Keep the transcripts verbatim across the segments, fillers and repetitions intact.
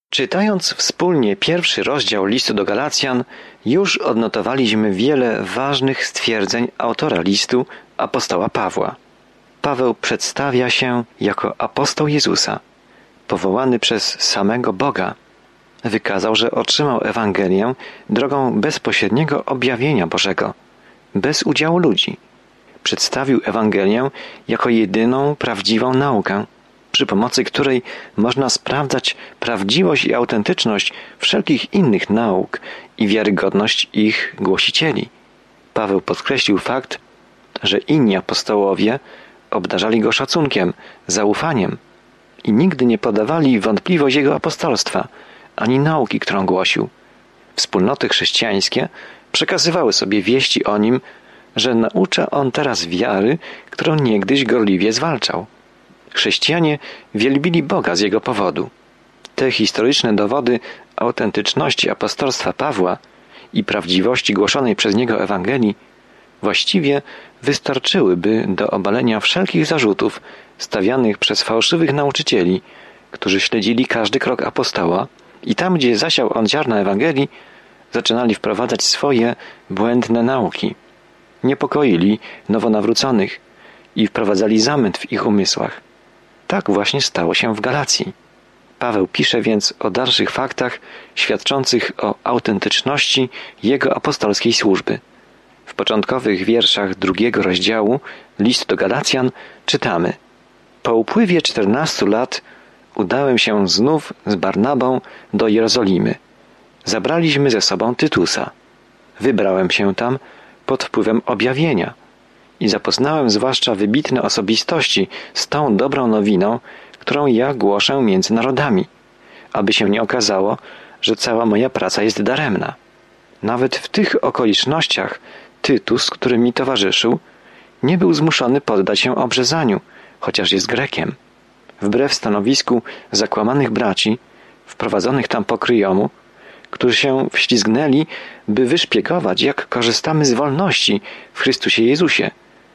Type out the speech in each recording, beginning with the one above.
Czytając wspólnie pierwszy rozdział listu do Galacjan, już odnotowaliśmy wiele ważnych stwierdzeń autora listu, apostoła Pawła. Paweł przedstawia się jako apostoł Jezusa, powołany przez samego Boga. Wykazał, że otrzymał Ewangelię drogą bezpośredniego objawienia Bożego, bez udziału ludzi. Przedstawił Ewangelię jako jedyną prawdziwą naukę, przy pomocy której można sprawdzać prawdziwość i autentyczność wszelkich innych nauk i wiarygodność ich głosicieli. Paweł podkreślił fakt, że inni apostołowie obdarzali go szacunkiem, zaufaniem i nigdy nie podawali w wątpliwość jego apostolstwa, ani nauki, którą głosił. Wspólnoty chrześcijańskie przekazywały sobie wieści o nim, że naucza on teraz wiary, którą niegdyś gorliwie zwalczał. Chrześcijanie wielbili Boga z jego powodu. Te historyczne dowody autentyczności apostolstwa Pawła i prawdziwości głoszonej przez niego Ewangelii właściwie wystarczyłyby do obalenia wszelkich zarzutów stawianych przez fałszywych nauczycieli, którzy śledzili każdy krok apostoła i tam, gdzie zasiał on ziarna Ewangelii, zaczynali wprowadzać swoje błędne nauki. Niepokoili nowonawróconych i wprowadzali zamęt w ich umysłach. Tak właśnie stało się w Galacji. Paweł pisze więc o dalszych faktach świadczących o autentyczności jego apostolskiej służby. W początkowych wierszach drugiego rozdziału listu do Galacjan czytamy: Po upływie czternastu lat udałem się znów z Barnabą do Jerozolimy. Zabraliśmy ze sobą Tytusa. Wybrałem się tam pod wpływem objawienia i zapoznałem zwłaszcza wybitne osobistości z tą dobrą nowiną, którą ja głoszę między narodami, aby się nie okazało, że cała moja praca jest daremna. Nawet w tych okolicznościach Tytus, który mi towarzyszył, nie był zmuszony poddać się obrzezaniu, chociaż jest Grekiem. Wbrew stanowisku zakłamanych braci, wprowadzonych tam po kryjomu, którzy się wślizgnęli, by wyszpiegować, jak korzystamy z wolności w Chrystusie Jezusie.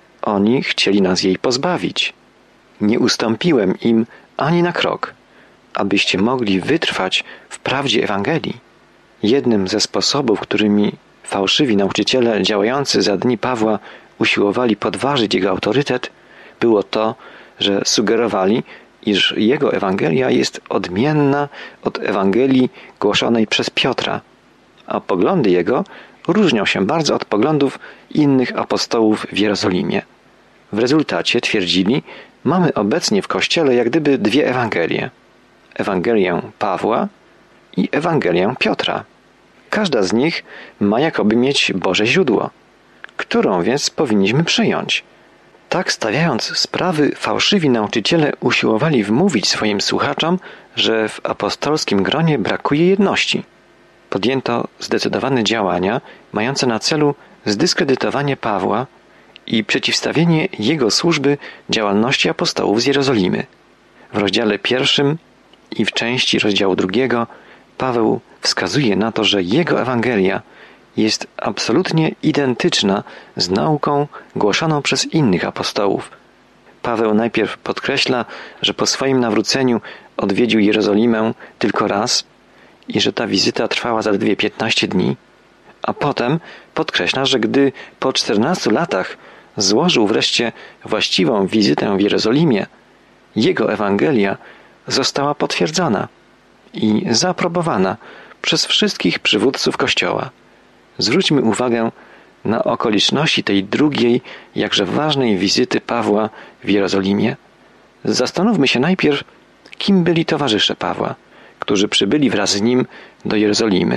Oni chcieli nas jej pozbawić. Nie ustąpiłem im ani na krok, abyście mogli wytrwać w prawdzie Ewangelii. Jednym ze sposobów, którymi fałszywi nauczyciele działający za dni Pawła usiłowali podważyć jego autorytet, było to, że sugerowali, iż jego Ewangelia jest odmienna od Ewangelii głoszonej przez Piotra, a poglądy jego różnią się bardzo od poglądów innych apostołów w Jerozolimie. W rezultacie, twierdzili, mamy obecnie w Kościele jak gdyby dwie Ewangelie. Ewangelię Pawła i Ewangelię Piotra. Każda z nich ma jakoby mieć Boże źródło. Którą więc powinniśmy przyjąć? Tak stawiając sprawy, fałszywi nauczyciele usiłowali wmówić swoim słuchaczom, że w apostolskim gronie brakuje jedności. Podjęto zdecydowane działania mające na celu zdyskredytowanie Pawła i przeciwstawienie jego służby działalności apostołów z Jerozolimy. W rozdziale pierwszym i w części rozdziału drugiego Paweł wskazuje na to, że jego Ewangelia jest absolutnie identyczna z nauką głoszoną przez innych apostołów. Paweł najpierw podkreśla, że po swoim nawróceniu odwiedził Jerozolimę tylko raz i że ta wizyta trwała zaledwie piętnaście dni, a potem podkreśla, że gdy po czternastu latach złożył wreszcie właściwą wizytę w Jerozolimie, jego Ewangelia została potwierdzona i zaaprobowana przez wszystkich przywódców Kościoła. Zwróćmy uwagę na okoliczności tej drugiej, jakże ważnej wizyty Pawła w Jerozolimie. Zastanówmy się najpierw, kim byli towarzysze Pawła, którzy przybyli wraz z nim do Jerozolimy.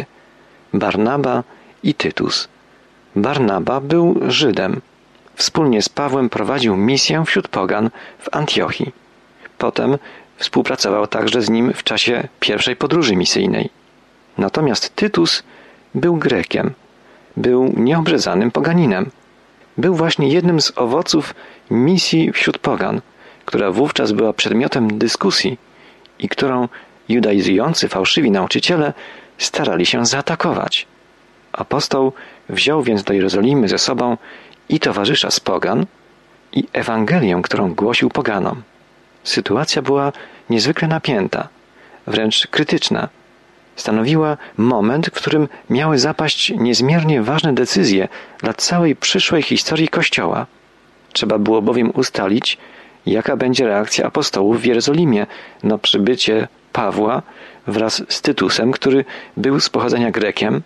Barnaba i Tytus. Barnaba był Żydem. Wspólnie z Pawłem prowadził misję wśród pogan w Antiochii. Potem współpracował także z nim w czasie pierwszej podróży misyjnej. Natomiast Tytus był Grekiem. Był nieobrzezanym poganinem. Był właśnie jednym z owoców misji wśród pogan, która wówczas była przedmiotem dyskusji i którą judaizujący fałszywi nauczyciele starali się zaatakować. Apostoł wziął więc do Jerozolimy ze sobą i towarzysza z pogan, i Ewangelię, którą głosił poganom. Sytuacja była niezwykle napięta, wręcz krytyczna. stanowiła moment, w którym miały zapaść niezmiernie ważne decyzje dla całej przyszłej historii Kościoła. Trzeba było bowiem ustalić, jaka będzie reakcja apostołów w Jerozolimie na przybycie Pawła wraz z Tytusem, który był z pochodzenia Grekiem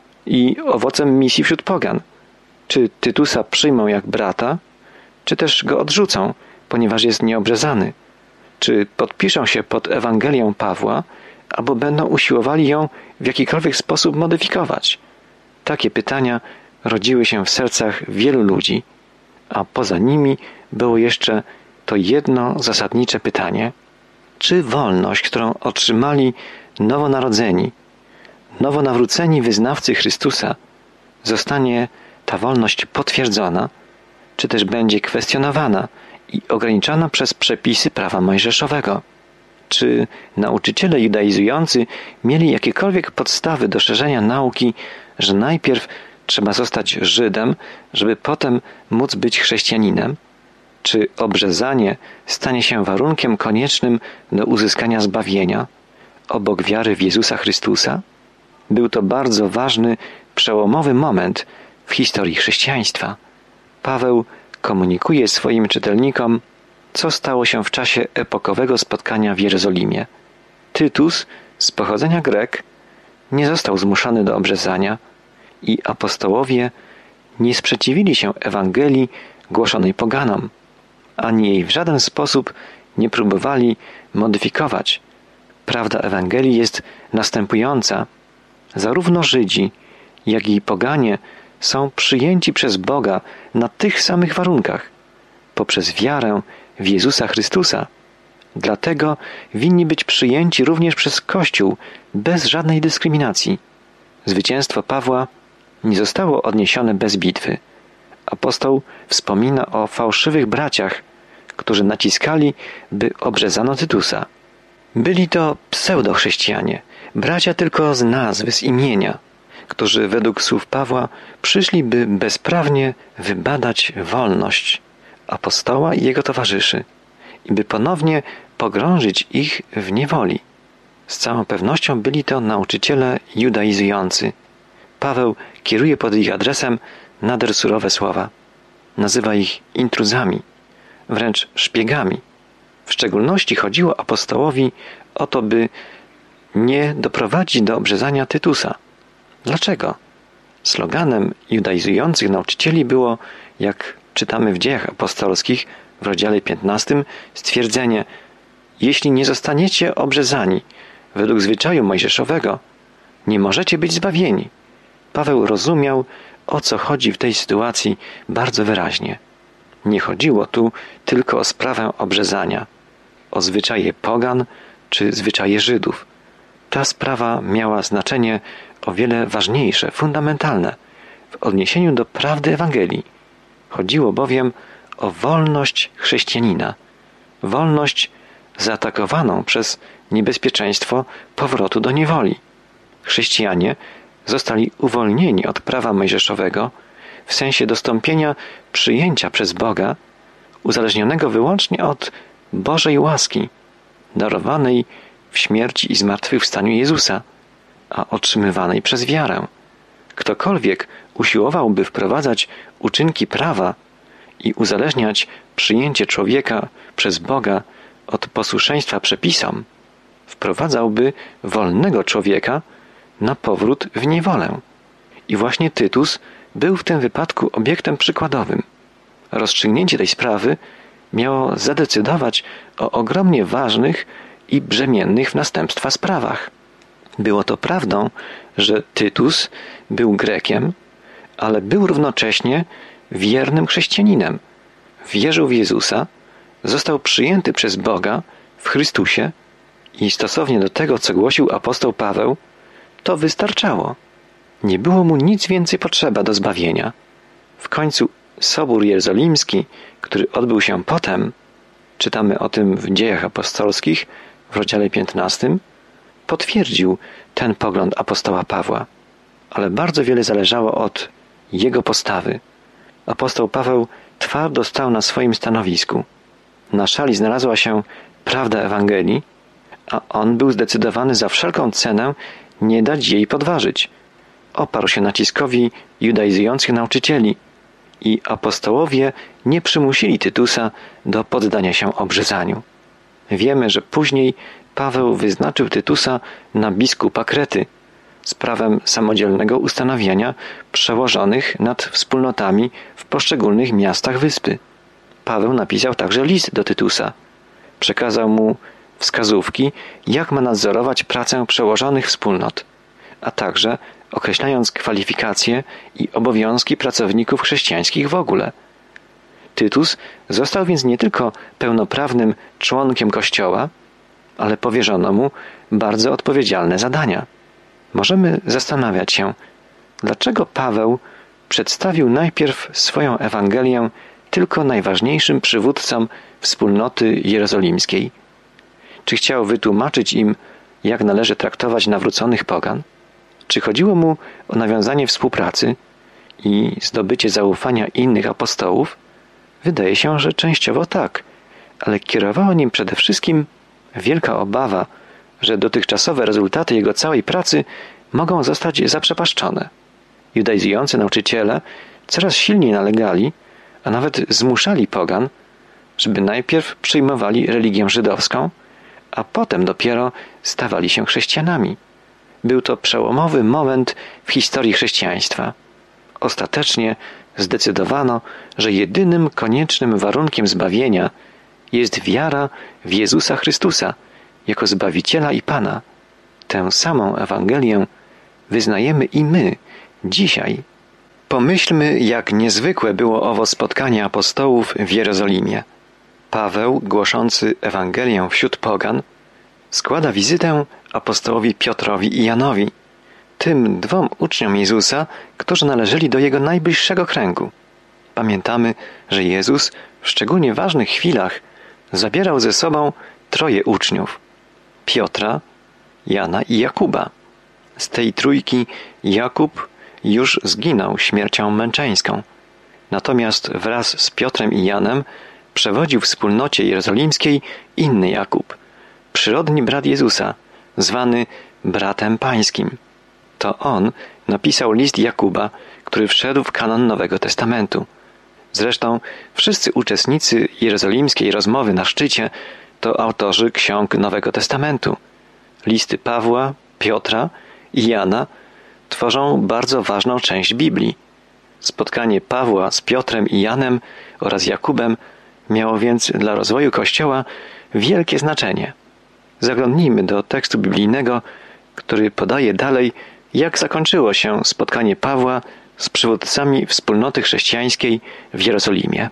i owocem misji wśród pogan. Czy Tytusa przyjmą jak brata, czy też go odrzucą, ponieważ jest nieobrzezany? Czy podpiszą się pod Ewangelią Pawła, albo będą usiłowali ją w jakikolwiek sposób modyfikować? Takie pytania rodziły się w sercach wielu ludzi, a poza nimi było jeszcze to jedno zasadnicze pytanie: czy wolność, którą otrzymali nowonarodzeni, nowonawróceni wyznawcy Chrystusa, zostanie ta wolność potwierdzona, czy też będzie kwestionowana i ograniczana przez przepisy prawa mojżeszowego? Czy nauczyciele judaizujący mieli jakiekolwiek podstawy do szerzenia nauki, że najpierw trzeba zostać Żydem, żeby potem móc być chrześcijaninem? Czy obrzezanie stanie się warunkiem koniecznym do uzyskania zbawienia obok wiary w Jezusa Chrystusa? Był to bardzo ważny, przełomowy moment w historii chrześcijaństwa. Paweł komunikuje swoim czytelnikom, co stało się w czasie epokowego spotkania w Jerozolimie. Tytus, z pochodzenia Grek, nie został zmuszony do obrzezania i apostołowie nie sprzeciwili się Ewangelii głoszonej poganom, ani jej w żaden sposób nie próbowali modyfikować. Prawda Ewangelii jest następująca. Zarówno Żydzi, jak i poganie są przyjęci przez Boga na tych samych warunkach, poprzez wiarę w Jezusa Chrystusa. Dlatego winni być przyjęci również przez Kościół bez żadnej dyskryminacji. Zwycięstwo Pawła nie zostało odniesione bez bitwy. Apostoł wspomina o fałszywych braciach, którzy naciskali, by obrzezano Tytusa. Byli to pseudochrześcijanie, bracia tylko z nazwy, z imienia, którzy według słów Pawła przyszli, by bezprawnie wybadać wolność apostoła i jego towarzyszy i by ponownie pogrążyć ich w niewoli. Z całą pewnością byli to nauczyciele judaizujący. Paweł kieruje pod ich adresem nader surowe słowa. Nazywa ich intruzami, wręcz szpiegami. W szczególności chodziło apostołowi o to, by nie doprowadzić do obrzezania Tytusa. Dlaczego? Sloganem judaizujących nauczycieli było, jak czytamy w Dziejach Apostolskich w rozdziale piętnastym, stwierdzenie: jeśli nie zostaniecie obrzezani według zwyczaju mojżeszowego, nie możecie być zbawieni. Paweł rozumiał, o co chodzi w tej sytuacji bardzo wyraźnie. Nie chodziło tu tylko o sprawę obrzezania, o zwyczaje pogan czy zwyczaje Żydów. Ta sprawa miała znaczenie o wiele ważniejsze, fundamentalne w odniesieniu do prawdy Ewangelii. Chodziło bowiem o wolność chrześcijanina, wolność zaatakowaną przez niebezpieczeństwo powrotu do niewoli. Chrześcijanie zostali uwolnieni od prawa mojżeszowego w sensie dostąpienia przyjęcia przez Boga, uzależnionego wyłącznie od Bożej łaski, darowanej w śmierci i zmartwychwstaniu Jezusa, a otrzymywanej przez wiarę. Ktokolwiek usiłowałby wprowadzać uczynki prawa i uzależniać przyjęcie człowieka przez Boga od posłuszeństwa przepisom, wprowadzałby wolnego człowieka na powrót w niewolę. I właśnie Tytus był w tym wypadku obiektem przykładowym. Rozstrzygnięcie tej sprawy miało zadecydować o ogromnie ważnych i brzemiennych w następstwa sprawach. Było to prawdą, że Tytus był Grekiem, ale był równocześnie wiernym chrześcijaninem. Wierzył w Jezusa, został przyjęty przez Boga w Chrystusie i stosownie do tego, co głosił apostoł Paweł, to wystarczało. Nie było mu nic więcej potrzeba do zbawienia. W końcu Sobór Jerozolimski, który odbył się potem, czytamy o tym w Dziejach Apostolskich w rozdziale piętnastym, potwierdził ten pogląd apostoła Pawła, ale bardzo wiele zależało od jego postawy. Apostoł Paweł twardo stał na swoim stanowisku. Na szali znalazła się prawda Ewangelii, a on był zdecydowany za wszelką cenę nie dać jej podważyć. Oparł się naciskowi judaizujących nauczycieli i apostołowie nie przymusili Tytusa do poddania się obrzezaniu. Wiemy, że później Paweł wyznaczył Tytusa na biskupa Krety z prawem samodzielnego ustanawiania przełożonych nad wspólnotami w poszczególnych miastach wyspy. Paweł napisał także list do Tytusa. Przekazał mu wskazówki, jak ma nadzorować pracę przełożonych wspólnot, a także określając kwalifikacje i obowiązki pracowników chrześcijańskich w ogóle. Tytus został więc nie tylko pełnoprawnym członkiem Kościoła, ale powierzono mu bardzo odpowiedzialne zadania. Możemy zastanawiać się, dlaczego Paweł przedstawił najpierw swoją Ewangelię tylko najważniejszym przywódcom wspólnoty jerozolimskiej. Czy chciał wytłumaczyć im, jak należy traktować nawróconych pogan? Czy chodziło mu o nawiązanie współpracy i zdobycie zaufania innych apostołów? Wydaje się, że częściowo tak, ale kierowała nim przede wszystkim wielka obawa, że dotychczasowe rezultaty jego całej pracy mogą zostać zaprzepaszczone. Judaizujący nauczyciele coraz silniej nalegali, a nawet zmuszali pogan, żeby najpierw przyjmowali religię żydowską, a potem dopiero stawali się chrześcijanami. Był to przełomowy moment w historii chrześcijaństwa. Ostatecznie zdecydowano, że jedynym koniecznym warunkiem zbawienia jest wiara w Jezusa Chrystusa jako Zbawiciela i Pana. Tę samą Ewangelię wyznajemy i my dzisiaj. Pomyślmy, jak niezwykłe było owo spotkanie apostołów w Jerozolimie. Paweł, głoszący Ewangelię wśród pogan, składa wizytę apostołowi Piotrowi i Janowi, tym dwom uczniom Jezusa, którzy należeli do jego najbliższego kręgu. Pamiętamy, że Jezus w szczególnie ważnych chwilach zabierał ze sobą troje uczniów: Piotra, Jana i Jakuba. Z tej trójki Jakub już zginął śmiercią męczeńską. Natomiast wraz z Piotrem i Janem przewodził wspólnocie jerozolimskiej inny Jakub, przyrodni brat Jezusa, zwany bratem pańskim. To on napisał list Jakuba, który wszedł w kanon Nowego Testamentu. Zresztą wszyscy uczestnicy jerozolimskiej rozmowy na szczycie to autorzy ksiąg Nowego Testamentu. Listy Pawła, Piotra i Jana tworzą bardzo ważną część Biblii. Spotkanie Pawła z Piotrem i Janem oraz Jakubem miało więc dla rozwoju Kościoła wielkie znaczenie. Zaglądnijmy do tekstu biblijnego, który podaje dalej, jak zakończyło się spotkanie Pawła z przywódcami wspólnoty chrześcijańskiej w Jerozolimie.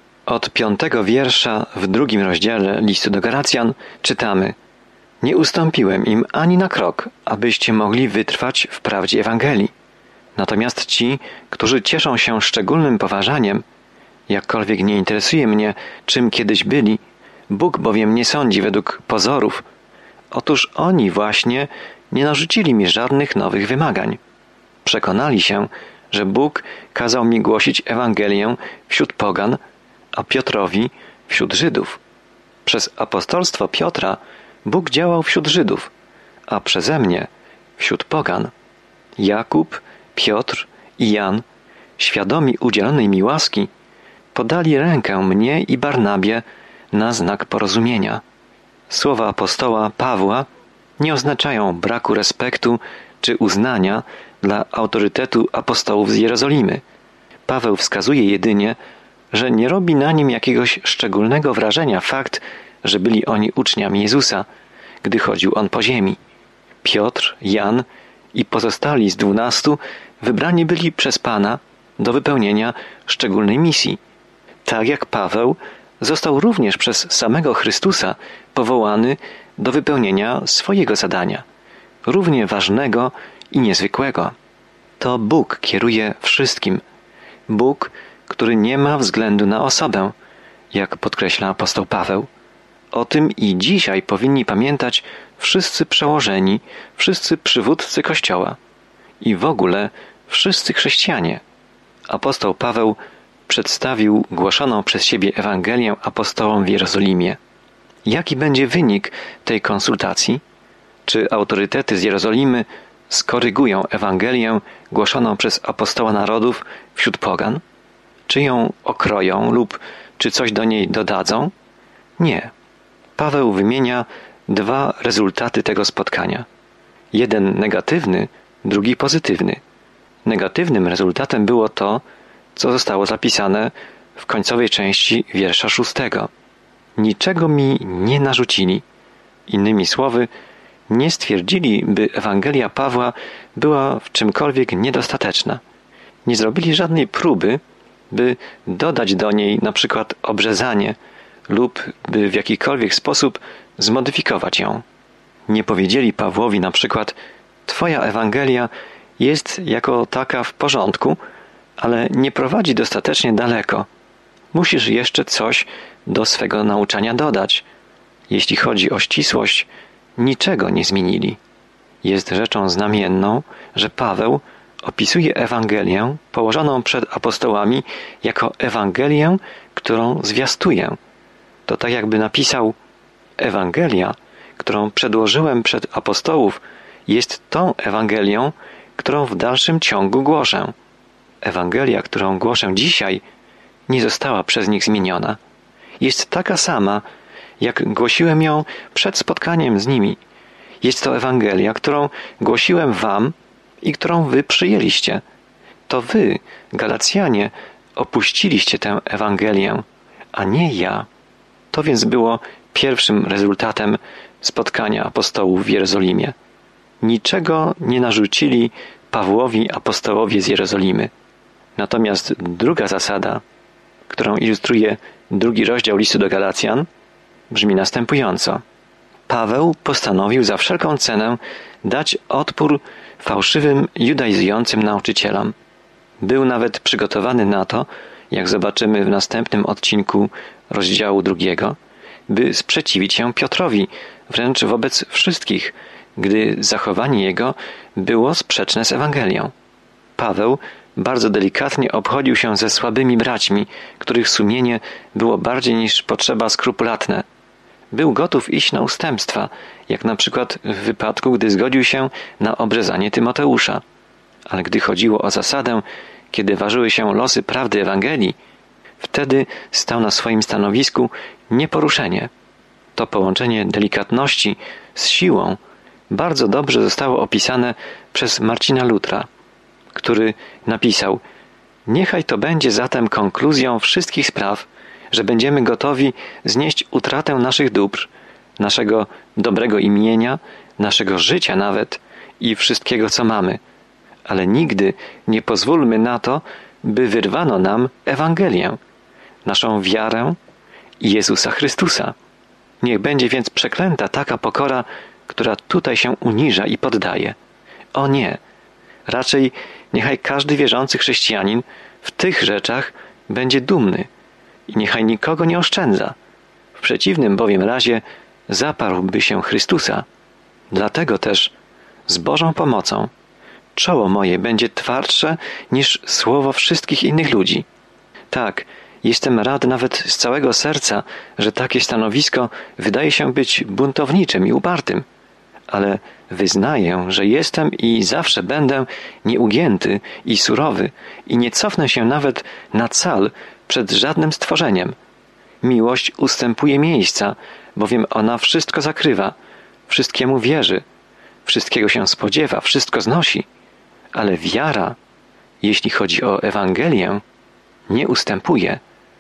Od piątego wiersza w drugim rozdziale listu do Galacjan czytamy: Nie ustąpiłem im ani na krok, abyście mogli wytrwać w prawdzie Ewangelii. Natomiast ci, którzy cieszą się szczególnym poważaniem, jakkolwiek nie interesuje mnie, czym kiedyś byli, Bóg bowiem nie sądzi według pozorów, otóż oni właśnie nie narzucili mi żadnych nowych wymagań. Przekonali się, że Bóg kazał mi głosić Ewangelię wśród pogan, a Piotrowi wśród Żydów. Przez apostolstwo Piotra Bóg działał wśród Żydów, a przeze mnie wśród pogan. Jakub, Piotr i Jan, świadomi udzielonej mi łaski, podali rękę mnie i Barnabie na znak porozumienia. Słowa apostoła Pawła nie oznaczają braku respektu czy uznania dla autorytetu apostołów z Jerozolimy. Paweł wskazuje jedynie, że nie robi na nim jakiegoś szczególnego wrażenia fakt, że byli oni uczniami Jezusa, gdy chodził on po ziemi. Piotr, Jan i pozostali z dwunastu wybrani byli przez Pana do wypełnienia szczególnej misji. Tak jak Paweł został również przez samego Chrystusa powołany do wypełnienia swojego zadania, równie ważnego i niezwykłego. To Bóg kieruje wszystkim. Bóg, który nie ma względu na osobę, jak podkreśla apostoł Paweł. O tym i dzisiaj powinni pamiętać wszyscy przełożeni, wszyscy przywódcy Kościoła i w ogóle wszyscy chrześcijanie. Apostoł Paweł przedstawił głoszoną przez siebie Ewangelię apostołom w Jerozolimie. Jaki będzie wynik tej konsultacji? Czy autorytety z Jerozolimy skorygują Ewangelię głoszoną przez apostoła narodów wśród pogan? Czy ją okroją lub czy coś do niej dodadzą? Nie. Paweł wymienia dwa rezultaty tego spotkania. Jeden negatywny, drugi pozytywny. Negatywnym rezultatem było to, co zostało zapisane w końcowej części wiersza szóstego. Niczego mi nie narzucili. Innymi słowy, nie stwierdzili, by Ewangelia Pawła była w czymkolwiek niedostateczna. Nie zrobili żadnej próby, by dodać do niej na przykład obrzezanie lub by w jakikolwiek sposób zmodyfikować ją. Nie powiedzieli Pawłowi na przykład: Twoja Ewangelia jest jako taka w porządku, ale nie prowadzi dostatecznie daleko. Musisz jeszcze coś do swego nauczania dodać. Jeśli chodzi o ścisłość, niczego nie zmienili. Jest rzeczą znamienną, że Paweł opisuje Ewangelię położoną przed apostołami jako Ewangelię, którą zwiastuję. To tak jakby napisał: Ewangelia, którą przedłożyłem przed apostołów, jest tą Ewangelią, którą w dalszym ciągu głoszę. Ewangelia, którą głoszę dzisiaj, nie została przez nich zmieniona. Jest taka sama, jak głosiłem ją przed spotkaniem z nimi. Jest to Ewangelia, którą głosiłem wam i którą wy przyjęliście. To wy, Galacjanie, opuściliście tę Ewangelię, a nie ja. To więc było pierwszym rezultatem spotkania apostołów w Jerozolimie. Niczego nie narzucili Pawłowi apostołowie z Jerozolimy. Natomiast druga zasada, którą ilustruje drugi rozdział listu do Galacjan, brzmi następująco. Paweł postanowił za wszelką cenę dać odpór fałszywym, judaizującym nauczycielom. Był nawet przygotowany na to, jak zobaczymy w następnym odcinku rozdziału drugiego, by sprzeciwić się Piotrowi, wręcz wobec wszystkich, gdy zachowanie jego było sprzeczne z Ewangelią. Paweł bardzo delikatnie obchodził się ze słabymi braćmi, których sumienie było bardziej niż potrzeba skrupulatne. Był gotów iść na ustępstwa, jak na przykład w wypadku, gdy zgodził się na obrzezanie Tymoteusza. Ale gdy chodziło o zasadę, kiedy ważyły się losy prawdy Ewangelii, wtedy stał na swoim stanowisku nieporuszenie. To połączenie delikatności z siłą bardzo dobrze zostało opisane przez Marcina Lutra, który napisał: niechaj to będzie zatem konkluzją wszystkich spraw, że będziemy gotowi znieść utratę naszych dóbr, naszego dobrego imienia, naszego życia nawet i wszystkiego, co mamy. Ale nigdy nie pozwólmy na to, by wyrwano nam Ewangelię, naszą wiarę i Jezusa Chrystusa. Niech będzie więc przeklęta taka pokora, która tutaj się uniża i poddaje. O nie! Raczej niechaj każdy wierzący chrześcijanin w tych rzeczach będzie dumny i niechaj nikogo nie oszczędza. W przeciwnym bowiem razie zaparłby się Chrystusa. Dlatego też z Bożą pomocą czoło moje będzie twardsze niż słowo wszystkich innych ludzi. Tak, jestem rad nawet z całego serca, że takie stanowisko wydaje się być buntowniczym i upartym. Ale wyznaję, że jestem i zawsze będę nieugięty i surowy i nie cofnę się nawet na cal przed żadnym stworzeniem. Miłość ustępuje miejsca, bowiem ona wszystko zakrywa, wszystkiemu wierzy, wszystkiego się spodziewa, wszystko znosi. Ale wiara, jeśli chodzi o Ewangelię, nie ustępuje.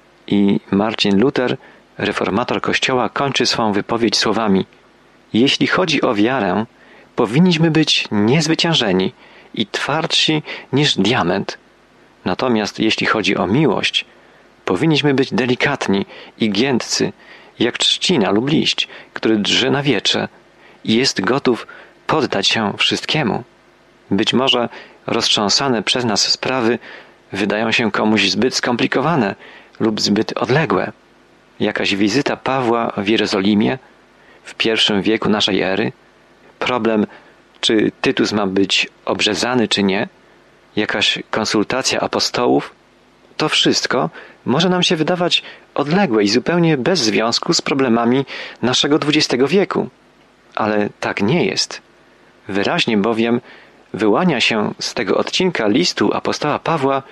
I Marcin Luther, reformator Kościoła, kończy swą wypowiedź słowami: jeśli chodzi o wiarę, powinniśmy być niezwyciężeni i twardsi niż diament. Natomiast jeśli chodzi o miłość, powinniśmy być delikatni i giętcy, jak trzcina lub liść, który drży na wietrze i jest gotów poddać się wszystkiemu. Być może roztrząsane przez nas sprawy wydają się komuś zbyt skomplikowane lub zbyt odległe. Jakaś wizyta Pawła w Jerozolimie w pierwszym wieku naszej ery, problem, czy Tytus ma być obrzezany, czy nie, jakaś konsultacja apostołów, to wszystko może nam się wydawać odległe i zupełnie bez związku z problemami naszego dwudziestego wieku. Ale tak nie jest. Wyraźnie bowiem wyłania się z tego odcinka listu apostoła Pawła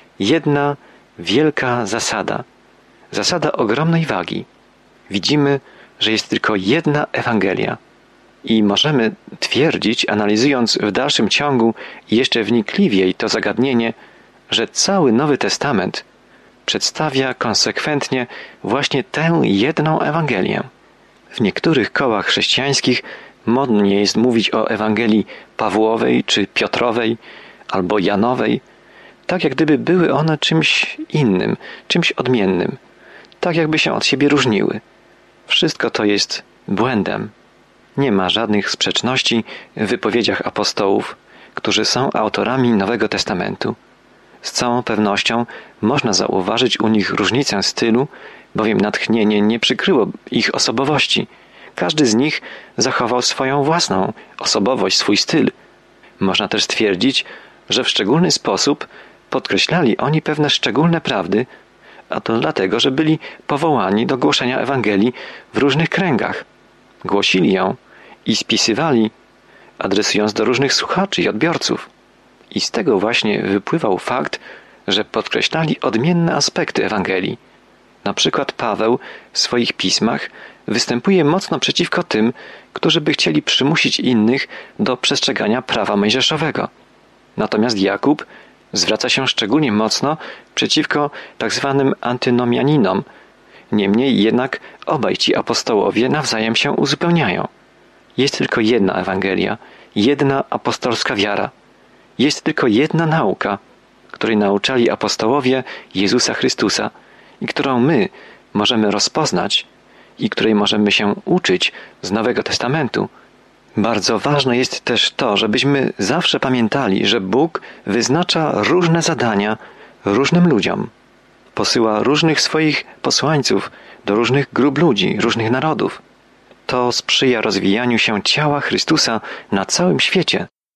jedna wielka zasada. Zasada ogromnej wagi. Widzimy, że jest tylko jedna Ewangelia. I możemy twierdzić, analizując w dalszym ciągu i jeszcze wnikliwiej to zagadnienie, że cały Nowy Testament przedstawia konsekwentnie właśnie tę jedną Ewangelię. W niektórych kołach chrześcijańskich modnie jest mówić o Ewangelii Pawłowej czy Piotrowej albo Janowej, tak jak gdyby były one czymś innym, czymś odmiennym, tak jakby się od siebie różniły. Wszystko to jest błędem. Nie ma żadnych sprzeczności w wypowiedziach apostołów, którzy są autorami Nowego Testamentu. Z całą pewnością można zauważyć u nich różnicę stylu, bowiem natchnienie nie przykryło ich osobowości. Każdy z nich zachował swoją własną osobowość, swój styl. Można też stwierdzić, że w szczególny sposób podkreślali oni pewne szczególne prawdy, a to dlatego, że byli powołani do głoszenia Ewangelii w różnych kręgach. Głosili ją i spisywali, adresując do różnych słuchaczy i odbiorców. I z tego właśnie wypływał fakt, że podkreślali odmienne aspekty Ewangelii. Na przykład Paweł w swoich pismach występuje mocno przeciwko tym, którzy by chcieli przymusić innych do przestrzegania prawa mojżeszowego. Natomiast Jakub zwraca się szczególnie mocno przeciwko tak zwanym antynomianinom. Niemniej jednak obaj ci apostołowie nawzajem się uzupełniają. Jest tylko jedna Ewangelia, jedna apostolska wiara. Jest tylko jedna nauka, której nauczali apostołowie Jezusa Chrystusa i którą my możemy rozpoznać i której możemy się uczyć z Nowego Testamentu. Bardzo ważne jest też to, żebyśmy zawsze pamiętali, że Bóg wyznacza różne zadania różnym ludziom. Posyła różnych swoich posłańców do różnych grup ludzi, różnych narodów. To sprzyja rozwijaniu się ciała Chrystusa na całym świecie.